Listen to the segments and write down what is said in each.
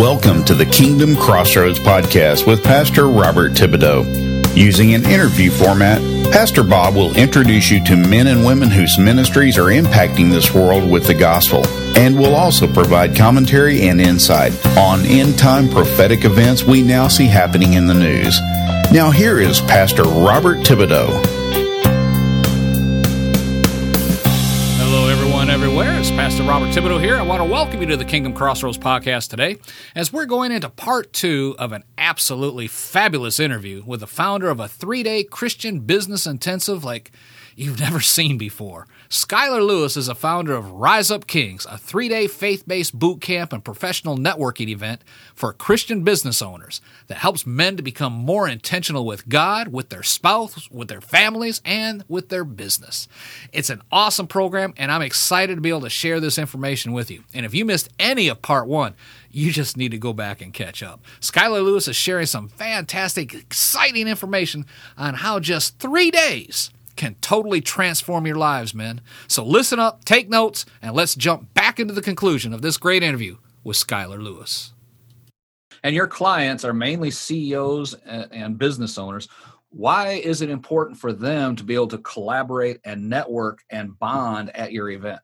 Welcome to the Kingdom Crossroads podcast with Pastor Robert Thibodeau. Using an interview format, Pastor Bob will introduce you to men and women whose ministries are impacting this world with the gospel, and will also provide commentary and insight on end-time prophetic events we now see happening in the news. Now here is Pastor Robert Thibodeau. Everywhere. It's Pastor Robert Thibodeau here. I want to welcome you to the Kingdom Crossroads podcast today as we're going into part 2 of an absolutely fabulous interview with the founder of a 3-day Christian business intensive like you've never seen before. Skylar Lewis is a founder of Rise Up Kings, a 3-day faith-based boot camp and professional networking event for Christian business owners that helps men to become more intentional with God, with their spouse, with their families, and with their business. It's an awesome program, and I'm excited to be able to share this information with you. And if you missed any of part 1, you just need to go back and catch up. Skylar Lewis is sharing some fantastic, exciting information on how just 3 days can totally transform your lives, men. So listen up, take notes, and let's jump back into the conclusion of this great interview with Skylar Lewis. And your clients are mainly CEOs and business owners. Why is it important for them to be able to collaborate and network and bond at your event?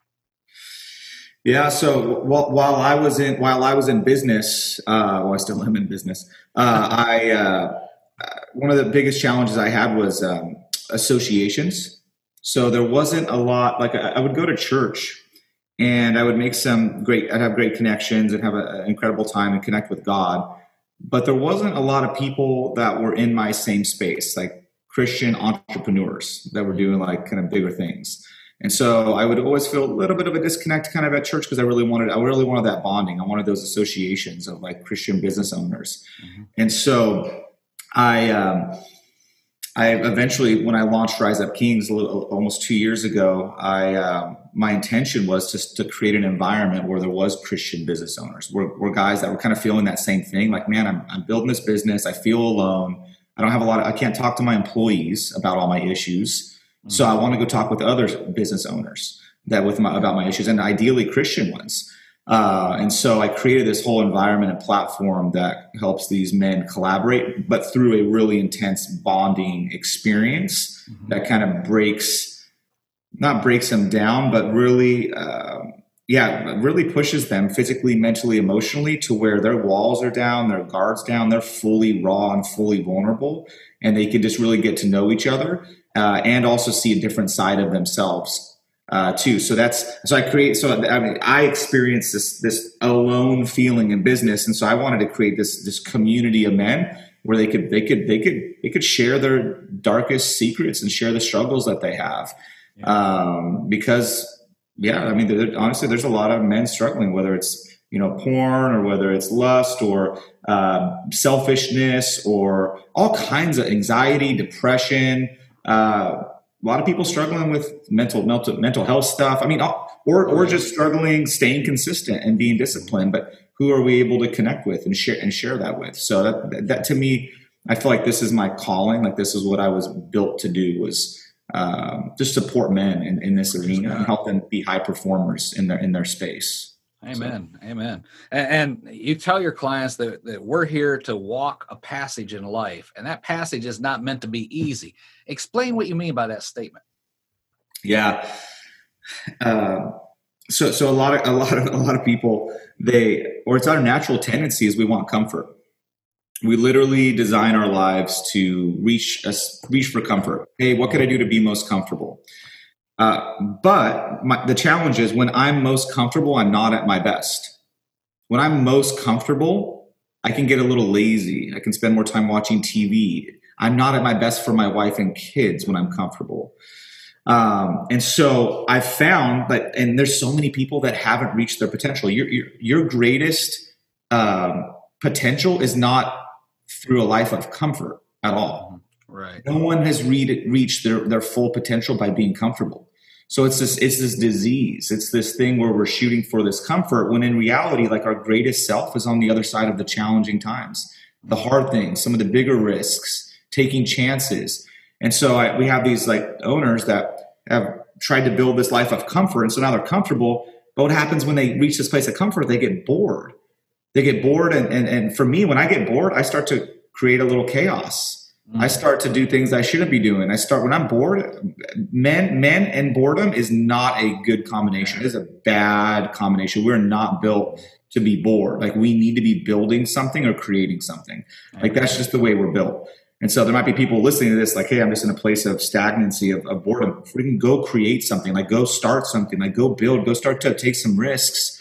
Yeah, so while I was in business, I still am in business. One of the biggest challenges I had was associations. So there wasn't a lot, like I would go to church and I would make I'd have great connections and have an incredible time and connect with God. But there wasn't a lot of people that were in my same space, like Christian entrepreneurs that were doing like kind of bigger things. And so I would always feel a little bit of a disconnect kind of at church because I really wanted that bonding. I wanted those associations of like Christian business owners. Mm-hmm. And so I eventually, when I launched Rise Up Kings almost 2 years ago, my intention was to create an environment where there was Christian business owners, where guys that were kind of feeling that same thing. Like, man, I'm building this business. I feel alone. I can't talk to my employees about all my issues. Mm-hmm. So I want to go talk with other business owners about my issues, and ideally Christian ones. And so I created this whole environment and platform that helps these men collaborate, but through a really intense bonding experience mm-hmm. that kind of not breaks them down, but really, really pushes them physically, mentally, emotionally to where their walls are down, their guards down, they're fully raw and fully vulnerable, and they can just really get to know each other and also see a different side of themselves. Too. I experienced this alone feeling in business. And so I wanted to create this community of men where they could share their darkest secrets and share the struggles that they have. Yeah. Honestly, there's a lot of men struggling, whether it's, porn or whether it's lust or, selfishness or all kinds of anxiety, depression, a lot of people struggling with mental health stuff. I mean, or just struggling, staying consistent and being disciplined. But who are we able to connect with and share that with? So that to me, I feel like this is my calling. Like this is what I was built to do, was just support men in this arena and help them be high performers in their space. Amen. So. Amen. And you tell your clients that we're here to walk a passage in life, and that passage is not meant to be easy. Explain what you mean by that statement. Yeah. So a lot of people, it's our natural tendency is we want comfort. We literally design our lives to reach for comfort. Hey, what could I do to be most comfortable? But the challenge is when I'm most comfortable, I'm not at my best. When I'm most comfortable, I can get a little lazy. I can spend more time watching TV. I'm not at my best for my wife and kids when I'm comfortable. And so I found and there's so many people that haven't reached their potential. Your greatest potential is not through a life of comfort at all. Right. No one has reached their full potential by being comfortable. So it's this disease. It's this thing where we're shooting for this comfort when in reality, like our greatest self is on the other side of the challenging times, the hard things, some of the bigger risks, taking chances. And so we have these like owners that have tried to build this life of comfort. And so now they're comfortable. But what happens when they reach this place of comfort? They get bored. They get bored. And for me, when I get bored, I start to create a little chaos. I start to do things I shouldn't be doing. When I'm bored, men and boredom is not a good combination. It is a bad combination. We're not built to be bored. Like, we need to be building something or creating something. Like, that's just the way we're built. And so there might be people listening to this like, hey, I'm just in a place of stagnancy, of boredom. If we can go create something, like go start something, like go build, go start to take some risks.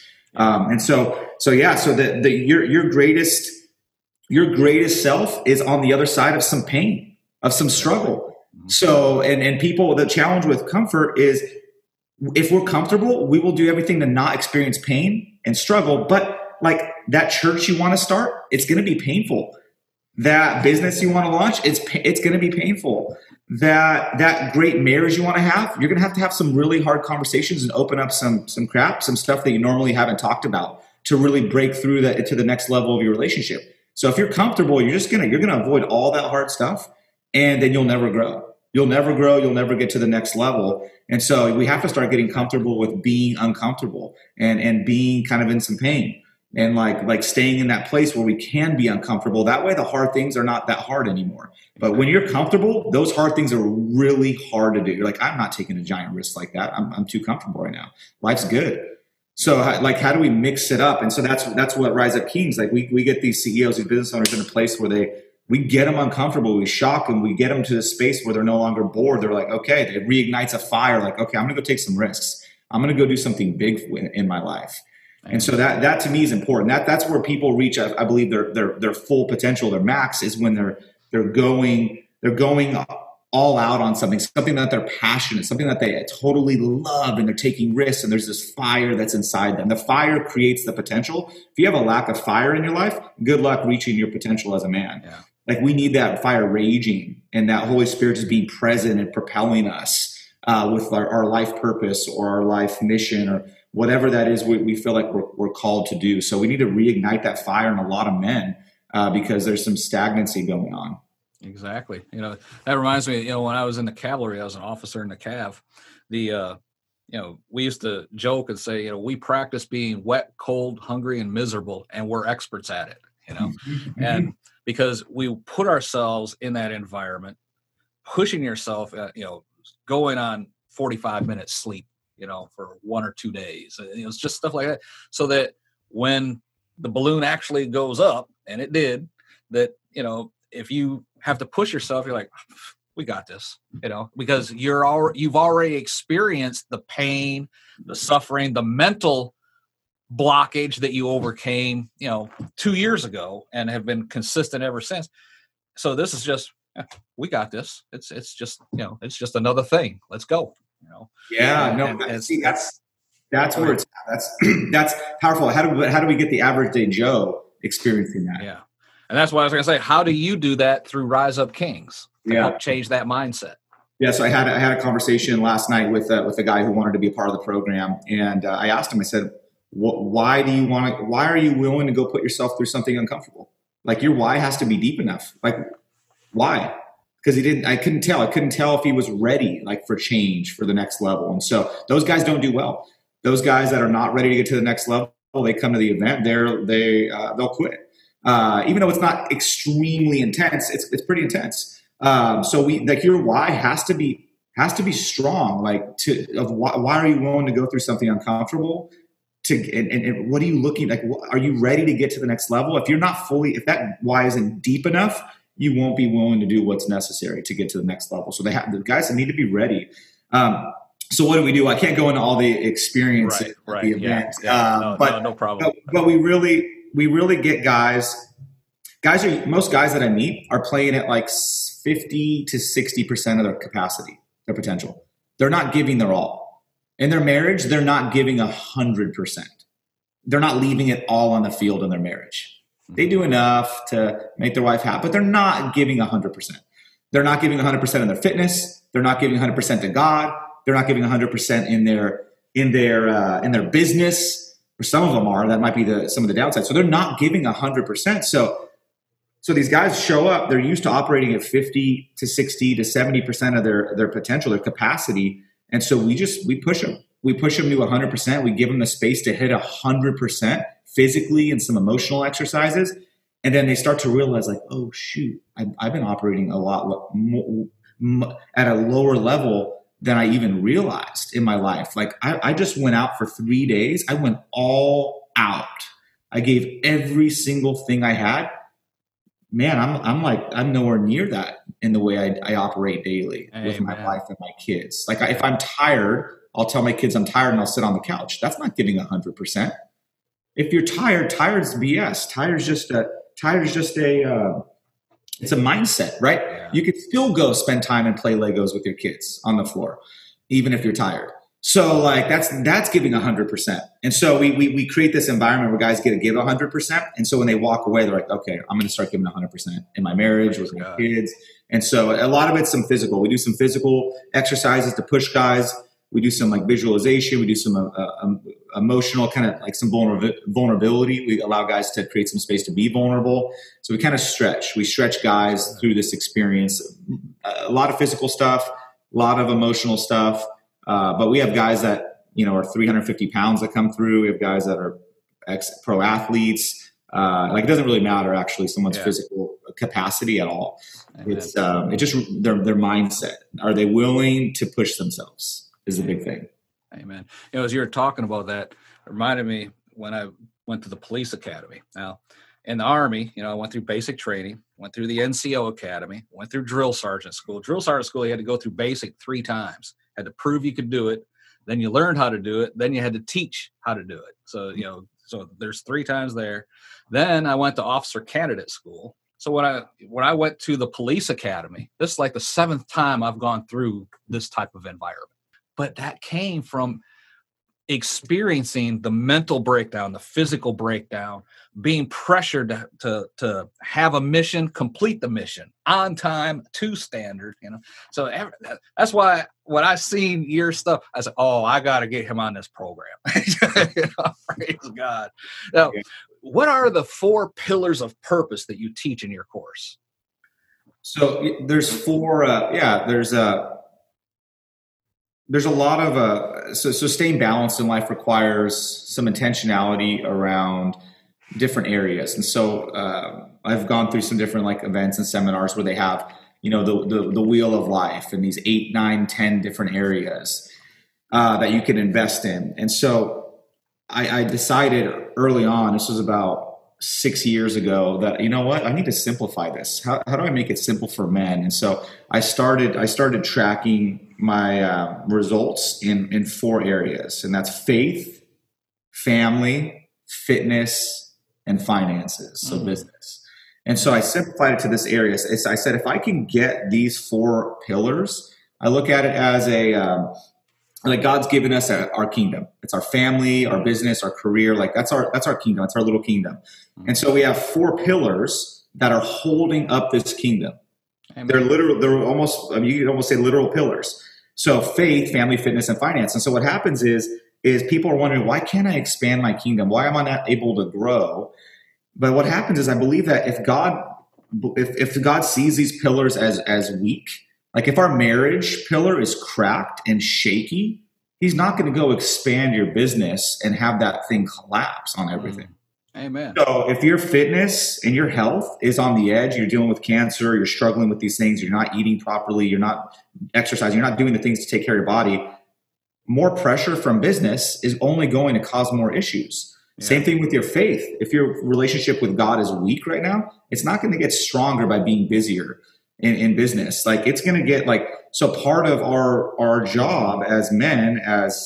Your greatest self is on the other side of some pain, of some struggle. So, and people, the challenge with comfort is, if we're comfortable, we will do everything to not experience pain and struggle. But like that church you want to start, it's going to be painful. That business you want to launch, it's going to be painful. That great marriage you want to have, you're going to have some really hard conversations and open up some crap, some stuff that you normally haven't talked about, to really break through that to the next level of your relationship. So if you're comfortable, you're going to avoid all that hard stuff, and then you'll never grow. You'll never grow. You'll never get to the next level. And so we have to start getting comfortable with being uncomfortable and being kind of in some pain, and like staying in that place where we can be uncomfortable. That way the hard things are not that hard anymore. But when you're comfortable, those hard things are really hard to do. You're like, I'm not taking a giant risk like that. I'm too comfortable right now. Life's good. So like, how do we mix it up? And so that's what Rise Up Kings, like we get these CEOs, these business owners in a place where we get them uncomfortable. We shock them. We get them to a space where they're no longer bored. They're like, okay, it reignites a fire. Like, okay, I'm going to go take some risks. I'm going to go do something big in my life. And so that to me is important. That's where people reach, I believe, their full potential, their max, is when they're going all out on something that they're passionate, something that they totally love, and they're taking risks, and there's this fire that's inside them. The fire creates the potential. If you have a lack of fire in your life, good luck reaching your potential as a man. Yeah. Like, we need that fire raging, and that Holy Spirit just being present and propelling us with our life purpose or our life mission or whatever that is we feel like we're called to do. So we need to reignite that fire in a lot of men because there's some stagnancy going on. Exactly. That reminds me, when I was in the cavalry, I was an officer in the Cav. We used to joke and say, we practice being wet, cold, hungry, and miserable, and we're experts at it, and because we put ourselves in that environment, pushing yourself, going on 45 minutes sleep, for 1 or 2 days. It's just stuff like that. So that when the balloon actually goes up, and it did, that, if you have to push yourself, you're like, we got this, because you've already experienced the pain, the suffering, the mental blockage that you overcame, 2 years ago, and have been consistent ever since. So this is just, we got this. It's just, it's just another thing. Let's go. Yeah, that's where it's that's powerful. How do we get the average day Joe experiencing that? Yeah. And that's what I was going to say. How do you do that through Rise Up Kings to help change that mindset? Yeah. So I had a conversation last night with a guy who wanted to be a part of the program. And I asked him, I said, why are you willing to go put yourself through something uncomfortable? Like, your why has to be deep enough. Like, why? Because I couldn't tell if he was ready, like, for change, for the next level. And so those guys don't do well. Those guys that are not ready to get to the next level, they come to the event, they'll quit. Even though it's not extremely intense, it's pretty intense. So your why has to be strong. Like, why are you willing to go through something uncomfortable? And what are you looking like? Are you ready to get to the next level? If that why isn't deep enough, you won't be willing to do what's necessary to get to the next level. So the guys need to be ready. So what do? I can't go into all the experience at the event. Yeah. No problem. But we really get guys. Most guys that I meet are playing at like 50 to 60% of their capacity, their potential. They're not giving their all. In their marriage, they're not giving 100%. They're not leaving it all on the field in their marriage. They do enough to make their wife happy, but they're not giving 100%. They're not giving 100% in their fitness. They're not giving 100% to God. They're not giving 100% in their business. Or some of them are. That might be some of the downside. So they're not giving 100%. So these guys show up. They're used to operating at 50 to 60 to 70% of their potential, their capacity. And so we push them. we push them to 100%. We give them the space to hit 100% physically and some emotional exercises. And then they start to realize like, oh, shoot, I've been operating a lot more, at a lower level than I even realized in my life. Like I just went out for 3 days. I went all out. I gave every single thing I had. Man, I'm nowhere near that in the way I operate daily with my wife and my kids. Like if I'm tired, I'll tell my kids I'm tired and I'll sit on the couch. That's not giving 100%. If you're tired, tired's BS. Tired's just it's a mindset, right? Yeah. You could still go spend time and play Legos with your kids on the floor, even if you're tired. So like that's giving 100%. And so we create this environment where guys get to give 100%. And so when they walk away, they're like, okay, I'm going to start giving 100% in my marriage with my kids. And so a lot of it's some physical. We do some physical exercises to push guys. We do some like visualization. We do some emotional kind of like some vulnerability. We allow guys to create some space to be vulnerable. So we kind of stretch. We stretch guys through this experience. A lot of physical stuff, a lot of emotional stuff. But we have guys that, are 350 pounds that come through. We have guys that are ex-pro athletes. Like it doesn't really matter actually someone's physical capacity at all. Amen. It's just their mindset. Are they willing to push themselves is the big thing. Amen. As you were talking about that, it reminded me when I went to the police academy. Now, in the Army, I went through basic training, went through the NCO academy, went through drill sergeant school. Drill sergeant school, you had to go through basic 3 times. Had to prove you could do it. Then you learned how to do it. Then you had to teach how to do it. So, so there's 3 times there. Then I went to officer candidate school. So when I went to the police academy, this is like the 7th time I've gone through this type of environment. But that came from experiencing the mental breakdown, the physical breakdown, being pressured to have a mission, complete the mission on time, to standard, So that's why when I seen your stuff, I said, oh, I got to get him on this program. Praise God. Now, what are the 4 pillars of purpose that you teach in your course? So there's 4, there's a lot of so staying balanced in life requires some intentionality around different areas. And so I've gone through some different like events and seminars where they have, the wheel of life and these 8, 9, 10 different areas that you can invest in. And so I decided early on, this was about 6 years ago, that, I need to simplify this. How do I make it simple for men? And so I started tracking my results in 4 areas, and that's faith, family, fitness, and finances. So business. And so I simplified it to this area. I said, if I can get these 4 pillars, I look at it as like God's given us our kingdom. It's our family, our business, our career. Like that's our kingdom. That's our little kingdom. And so we have 4 pillars that are holding up this kingdom. Amen. They're almost, you could almost say literal pillars. So faith, family, fitness, and finance. And so what happens is people are wondering, why can't I expand my kingdom? Why am I not able to grow? But what happens is I believe that if God sees these pillars as weak, like if our marriage pillar is cracked and shaky, he's not going to go expand your business and have that thing collapse on everything. Amen. So if your fitness and your health is on the edge, you're dealing with cancer, you're struggling with these things, you're not eating properly, you're not exercising, you're not doing the things to take care of your body, more pressure from business is only going to cause more issues. Yeah. Same thing with your faith. If your relationship with God is weak right now, it's not going to get stronger by being busier in business. Like it's going to get like, so part of our job as men,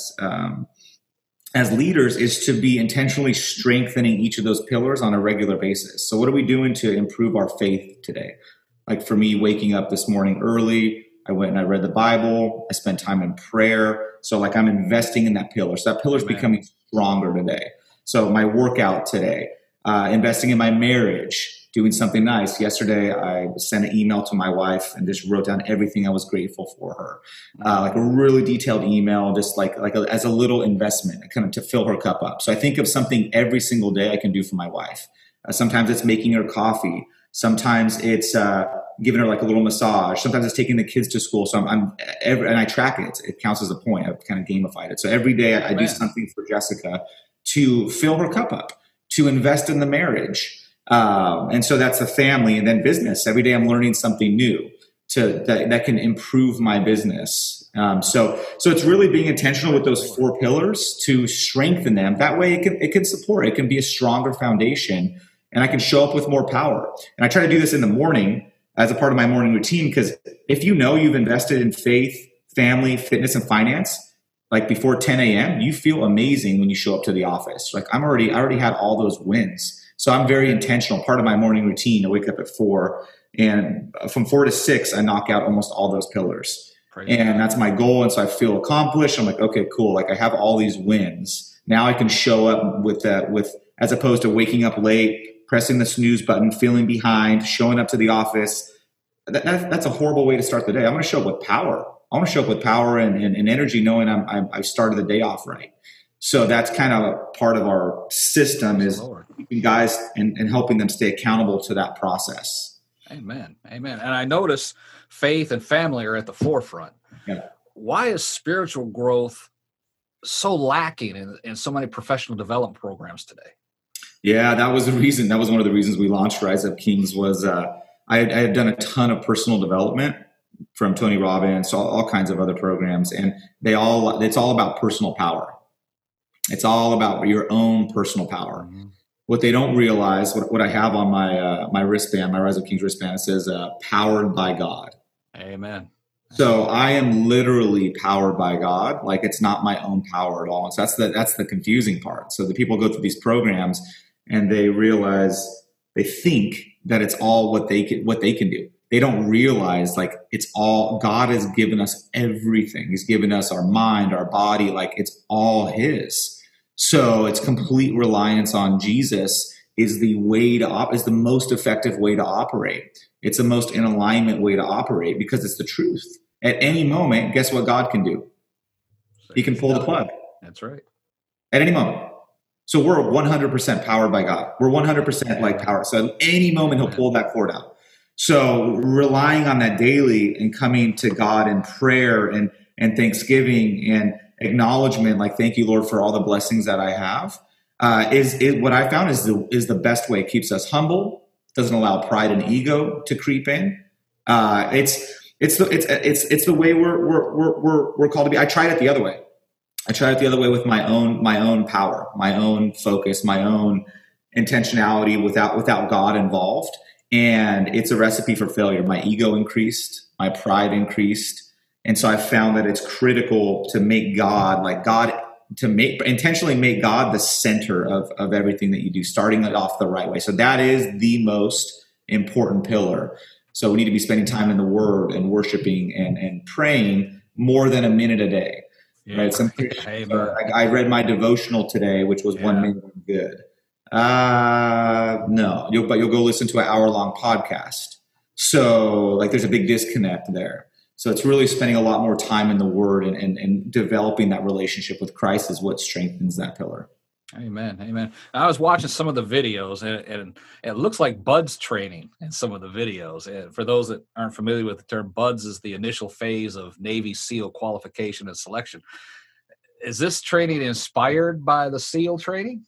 as leaders, is to be intentionally strengthening each of those pillars on a regular basis. So what are we doing to improve our faith today? Like for me, waking up this morning early, I went and I read the Bible. I spent time in prayer. So like I'm investing in that pillar. So that pillar is becoming stronger today. So my workout today, investing in my marriage, doing something nice. Yesterday, I sent an email to my wife and just wrote down everything I was grateful for her. Like a really detailed email, just as a little investment, kind of to fill her cup up. So I think of something every single day I can do for my wife. Sometimes it's making her coffee. Sometimes it's, giving her like a little massage. Sometimes it's taking the kids to school. So and I track it. It counts as a point. I've kind of gamified it. So every day I do something for Jessica to fill her cup up, to invest in the marriage. And so that's the family, and then business. Every day I'm learning something new that can improve my business. So it's really being intentional with those 4 pillars to strengthen them. That way it can support, it can be a stronger foundation, and I can show up with more power. And I try to do this in the morning as a part of my morning routine, because if you know you've invested in faith, family, fitness, and finance, like before 10 a.m., you feel amazing when you show up to the office. Like I already had all those wins. So I'm very intentional. Part of my morning routine, I wake up at 4, and from 4 to 6, I knock out almost all those pillars. And that's my goal. And so I feel accomplished. I'm like, okay, cool. Like I have all these wins. Now I can show up with as opposed to waking up late, pressing the snooze button, feeling behind, showing up to the office. That's a horrible way to start the day. I'm going to show up with power. I want to show up with power and energy, knowing I've started the day off right. So that's kind of a part of our system, is keeping guys and helping them stay accountable to that process. Amen. Amen. And I notice faith and family are at the forefront. Yeah. Why is spiritual growth so lacking in so many professional development programs today? Yeah, that was the reason. That was one of the reasons we launched Rise Up Kings. Was I had done a ton of personal development from Tony Robbins, all kinds of other programs, and it's all about personal power. It's all about your own personal power. Mm-hmm. What they don't realize, what I have on my wristband, my Rise Up Kings wristband, it says "Powered by God." Amen. So I am literally powered by God. Like it's not my own power at all. And so that's the confusing part. So the people go through these programs and they think that it's all what they can do. They don't realize like it's all God has given us everything. He's given us our mind, our body, like it's all His. So it's complete reliance on Jesus is the most effective way to operate. It's the most in alignment way to operate because it's the truth. At any moment, guess what God can do? He can pull the plug. That's right. At any moment. So we're 100% powered by God. We're 100% like power. So at any moment, He'll pull that cord out. So relying on that daily and coming to God in prayer and thanksgiving and acknowledgement, like thank you, Lord, for all the blessings that I have, is what I found is the best way. It keeps us humble, doesn't allow pride and ego to creep in. It's the way we're called to be. I tried it the other way. I tried it the other way with my own power, my own focus, my own intentionality without God involved. And it's a recipe for failure. My ego increased, my pride increased. And so I found that it's critical to make intentionally make God the center of everything that you do, starting it off the right way. So that is the most important pillar. So we need to be spending time in the Word and worshiping and praying more than a minute a day. Yeah. Right? I read my devotional today, which was 1 minute good. No, but you'll go listen to an hour-long podcast. So like there's a big disconnect there. So it's really spending a lot more time in the Word and developing that relationship with Christ is what strengthens that pillar. Amen. Amen. I was watching some of the videos, and it looks like BUDS training in some of the videos. And for those that aren't familiar with the term, BUDS is the initial phase of Navy SEAL qualification and selection. Is this training inspired by the SEAL training?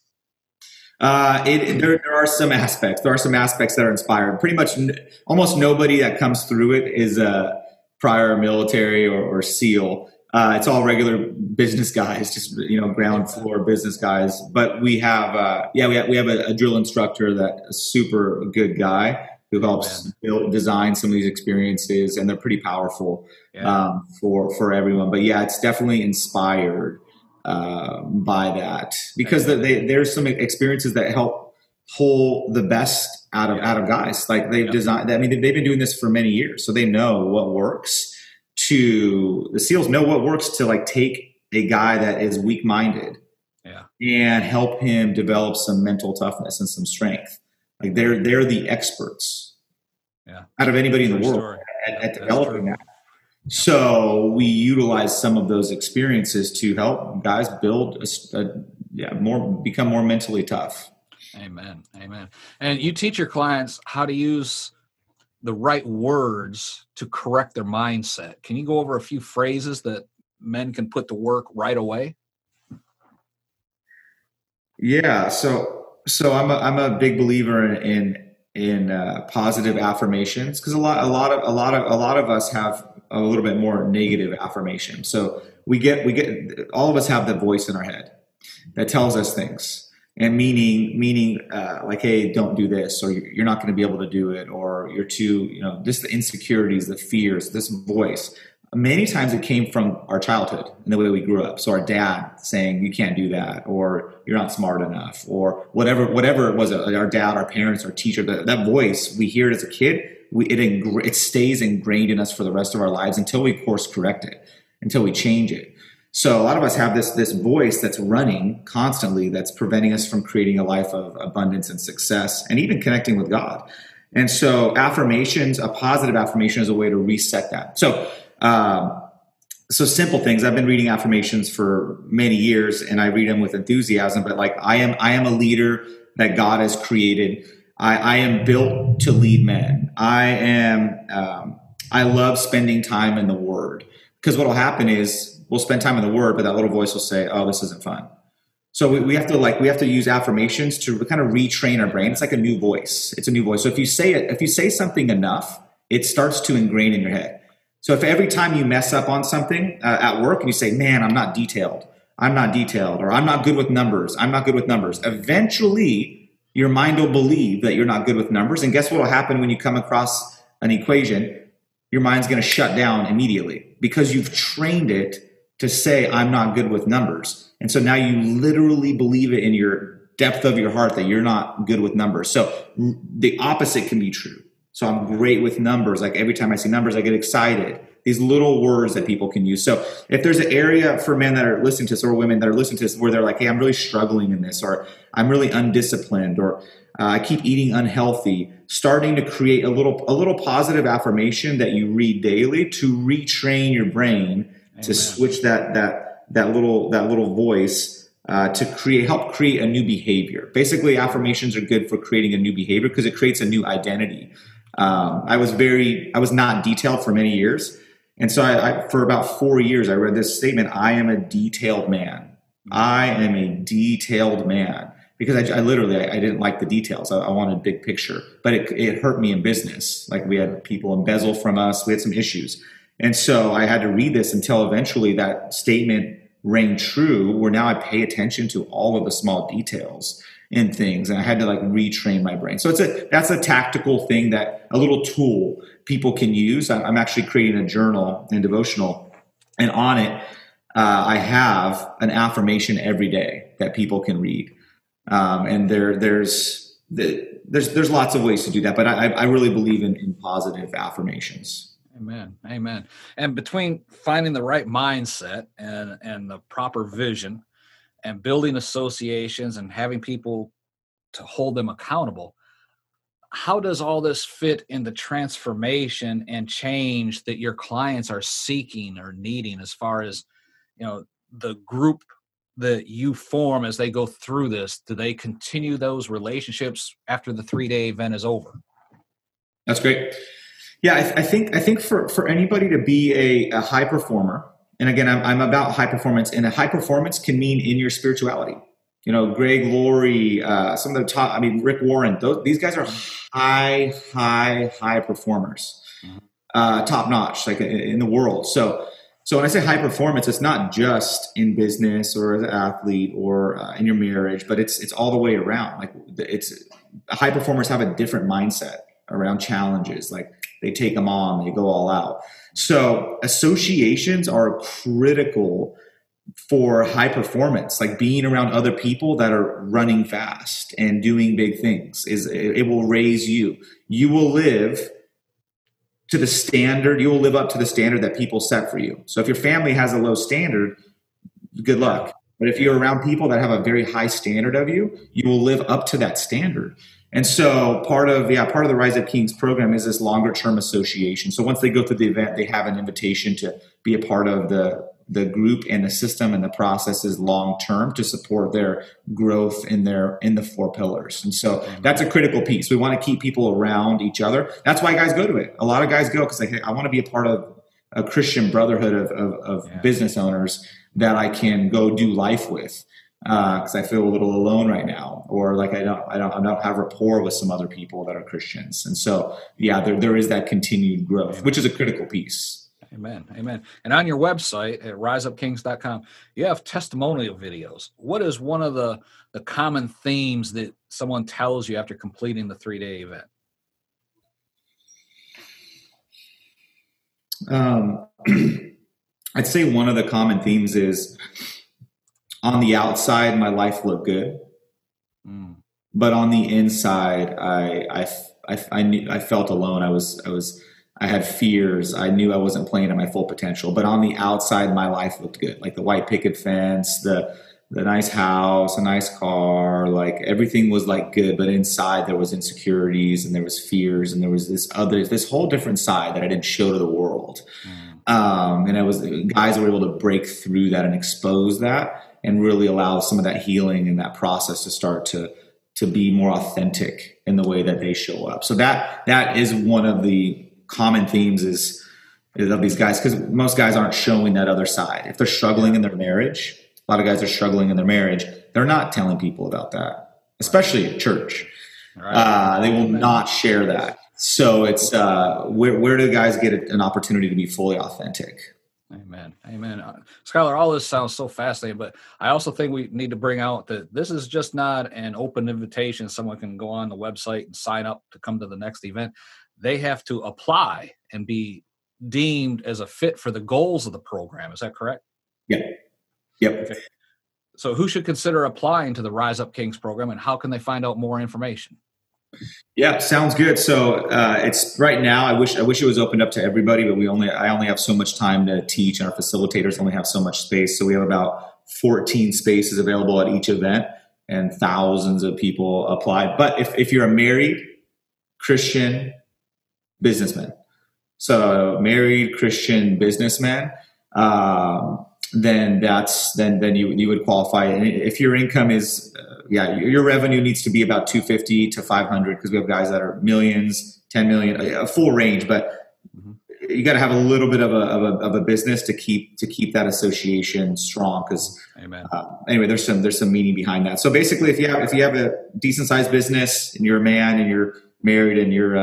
There are some aspects. There are some aspects that are inspired. Pretty much almost nobody that comes through it is prior military or SEAL. It's all regular business guys, just ground floor business guys. But we have a drill instructor that's a super good guy who helps design some of these experiences, and they're pretty powerful for everyone. But it's definitely inspired by that because there's some experiences that help pull the best out of guys. Like they've designed. I mean, they've been doing this for many years, so they know what works. The SEALs know what works to like take a guy that is weak-minded and help him develop some mental toughness and some strength. Like they're the experts out of anybody in the world at developing that. So we utilize some of those experiences to help guys build become more mentally tough. Amen. Amen. And you teach your clients how to use the right words to correct their mindset. Can you go over a few phrases that men can put to work right away? Yeah. So I'm a big believer in positive affirmations, because a lot of us have a little bit more negative affirmation. So we get all of us have the voice in our head that tells us things, and meaning like, hey, don't do this, or you're not going to be able to do it, or you're too, just the insecurities, the fears, this voice. Many times it came from our childhood and the way we grew up. So our dad saying, you can't do that, or you're not smart enough, or whatever it was, our dad, our parents, our teacher, that voice, we hear it as a kid, it stays ingrained in us for the rest of our lives until we course correct it, until we change it. So a lot of us have this voice that's running constantly, that's preventing us from creating a life of abundance and success, and even connecting with God. And so affirmations, a positive affirmation, is a way to reset that. So simple things. I've been reading affirmations for many years, and I read them with enthusiasm. But like, I am a leader that God has created. I am built to lead men. I love spending time in the Word, because what will happen is we'll spend time in the Word, but that little voice will say, "Oh, this isn't fun." So we have to use affirmations to kind of retrain our brain. It's like a new voice. It's a new voice. So if you say something enough, it starts to ingrain in your head. So if every time you mess up on something at work and you say, "Man, I'm not detailed," or "I'm not good with numbers," eventually your mind will believe that you're not good with numbers. And guess what will happen when you come across an equation? Your mind's going to shut down immediately, because you've trained it to say, "I'm not good with numbers." And so now you literally believe it in your depth of your heart that you're not good with numbers. So the opposite can be true. So I'm great with numbers. Like, every time I see numbers, I get excited. These little words that people can use. So if there's an area for men that are listening to this, or women that are listening to this, where they're like, "Hey, I'm really struggling in this," or "I'm really undisciplined," or "I keep eating unhealthy," starting to create a little positive affirmation that you read daily to retrain your brain. Amen. To switch that little voice to help create a new behavior. Basically, affirmations are good for creating a new behavior, because it creates a new identity. I was not detailed for many years. And so I for about 4 years, I read this statement: "I am a detailed man. I am a detailed man." Because I didn't like the details. I wanted big picture, but it hurt me in business. Like, we had people embezzle from us. We had some issues. And so I had to read this until eventually that statement rang true, where now I pay attention to all of the small details in things, and I had to retrain my brain. So that's a tactical thing, that a little tool people can use. I'm actually creating a journal and devotional, and on it I have an affirmation every day that people can read. And there's lots of ways to do that, but I really believe in positive affirmations. Amen. And between finding the right mindset and the proper vision, and building associations and having people to hold them accountable, how does all this fit in the transformation and change that your clients are seeking or needing, as far as, the group that you form as they go through this? Do they continue those relationships after the 3-day event is over? That's great. Yeah, I think for anybody to be a high performer, and again, I'm about high performance, and a high performance can mean in your spirituality. Greg Laurie, some of the top, Rick Warren, these guys are high performers, top notch, like in the world. So when I say high performance, it's not just in business or as an athlete or in your marriage, but it's all the way around. Like, high performers have a different mindset around challenges. Like, they take them on, they go all out. So associations are critical for high performance. Like, being around other people that are running fast and doing big things, it will raise you. You will live to the standard. You will live up to the standard that people set for you. So if your family has a low standard, good luck. But if you're around people that have a very high standard of you, you will live up to that standard. And so part of the Rise Up Kings program is this longer term association. So once they go through the event, they have an invitation to be a part of the the group and the system and the processes long term to support their growth in the 4 pillars. And so that's a critical piece. We want to keep people around each other. That's why guys go to it. A lot of guys go because I want to be a part of a Christian brotherhood of business owners that I can go do life with. Because I feel a little alone right now, or like I don't have rapport with some other people that are Christians. And so, there is that continued growth, which is a critical piece. Amen. Amen. And on your website at riseupkings.com, you have testimonial videos. What is one of the common themes that someone tells you after completing the 3-day event? I'd say one of the common themes is, on the outside, my life looked good, but on the inside, I felt alone. I had fears. I knew I wasn't playing at my full potential, but on the outside, my life looked good. Like the white picket fence, the nice house, a nice car, like everything was like good, but inside there was insecurities and there was fears and there was this whole different side that I didn't show to the world. And guys were able to break through that and expose that, and really allow some of that healing and that process to start to be more authentic in the way that they show up. So that is one of the common themes is of these guys, because most guys aren't showing that other side. If they're struggling in their marriage, a lot of guys are struggling in their marriage, they're not telling people about that, especially at church. Right. They will not share that. So it's where do guys get an opportunity to be fully authentic? Amen. Amen. Skylar, all this sounds so fascinating, but I also think we need to bring out that this is just not an open invitation. Someone can go on the website and sign up to come to the next event. They have to apply and be deemed as a fit for the goals of the program. Is that correct? Yep. Okay. So who should consider applying to the Rise Up Kings program, and how can they find out more information? Yeah, sounds good. So it's right now. I wish it was opened up to everybody, but I only have so much time to teach, and our facilitators only have so much space. So we have about 14 spaces available at each event, and thousands of people applied. But if you're a married Christian businessman, so married Christian businessman, then you would qualify. And if your income is your revenue needs to be about 250 to 500, because we have guys that are millions, 10 million, a full range, but you got to have a little bit of a business to keep that association strong. Because anyway, there's some meaning behind that. So basically, if you have a decent sized business and you're a man and you're married and you're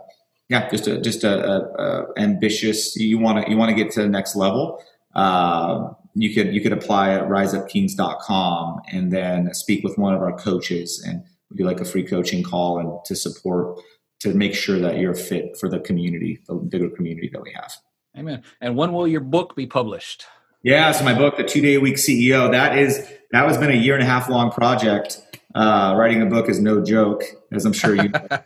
just ambitious, you want to get to the next level. You could apply at riseupkings.com and then speak with one of our coaches, and we do like a free coaching call and to make sure that you're fit for the community, the bigger community that we have. Amen. And when will your book be published? Yeah. So my book, The 2-Day a Week CEO, that has been a 1.5 long project. Writing a book is no joke, as I'm sure you know.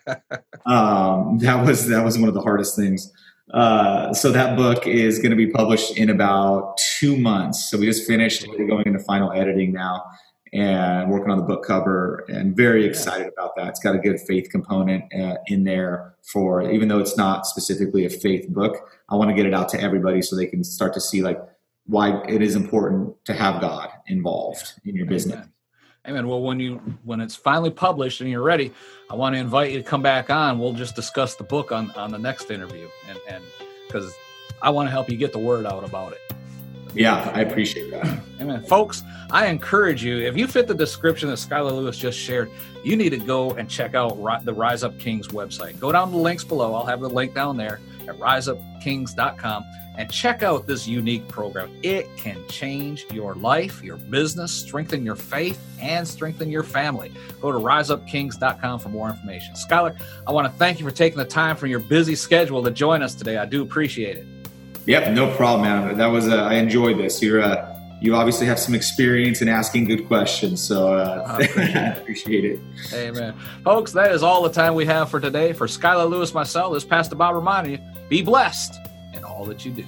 That was one of the hardest things. So that book is going to be published in about 2 months. So we just finished going into final editing now and working on the book cover, and very excited about that. It's got a good faith component in there even though it's not specifically a faith book, I want to get it out to everybody so they can start to see like why it is important to have God involved in your business. Amen. Well, when it's finally published and you're ready, I want to invite you to come back on. We'll just discuss the book on the next interview, and because I want to help you get the word out about it. Yeah, I appreciate that. Amen. Folks, I encourage you, if you fit the description that Skylar Lewis just shared, you need to go and check out the Rise Up Kings website. Go down to the links below. I'll have the link down there at riseupkings.com. And check out this unique program. It can change your life, your business, strengthen your faith, and strengthen your family. Go to riseupkings.com for more information. Skylar, I want to thank you for taking the time from your busy schedule to join us today. I do appreciate it. Yep, no problem, man. That was I enjoyed this. You obviously have some experience in asking good questions, so I appreciate it. Amen. Folks, that is all the time we have for today. For Skylar Lewis, myself, this is Pastor Bob reminding you, be blessed in all that you do.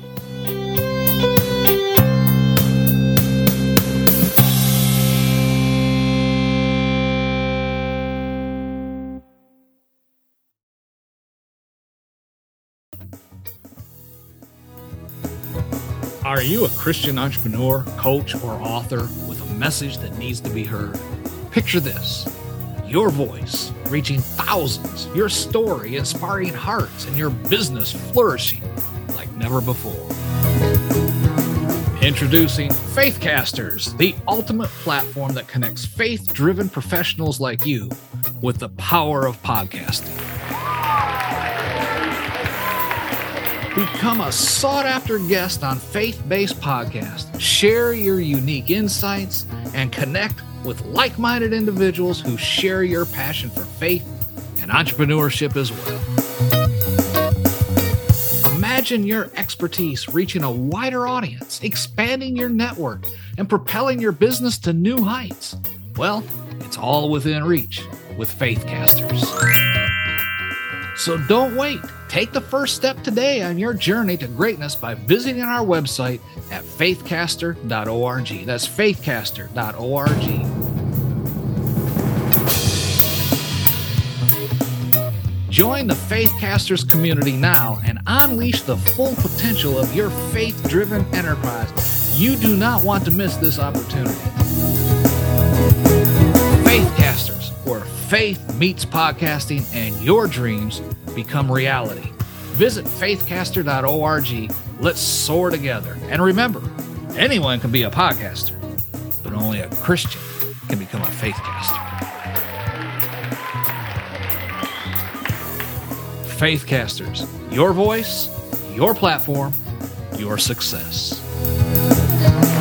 Are you a Christian entrepreneur, coach, or author with a message that needs to be heard? Picture this: your voice reaching thousands, your story inspiring hearts, and your business flourishing like never before. Introducing Faithcasters, the ultimate platform that connects faith-driven professionals like you with the power of podcasting. Become a sought-after guest on faith-based podcasts. Share your unique insights and connect with like-minded individuals who share your passion for faith and entrepreneurship as well. Imagine your expertise reaching a wider audience, expanding your network, and propelling your business to new heights. Well, it's all within reach with Faithcasters. So don't wait. Take the first step today on your journey to greatness by visiting our website at faithcaster.org. That's faithcaster.org. Join the Faithcasters community now and unleash the full potential of your faith-driven enterprise. You do not want to miss this opportunity. Faithcasters, where faith meets podcasting and your dreams become reality. Visit faithcaster.org. Let's soar together. And remember, anyone can be a podcaster, but only a Christian can become a Faithcaster. Faithcasters, your voice, your platform, your success.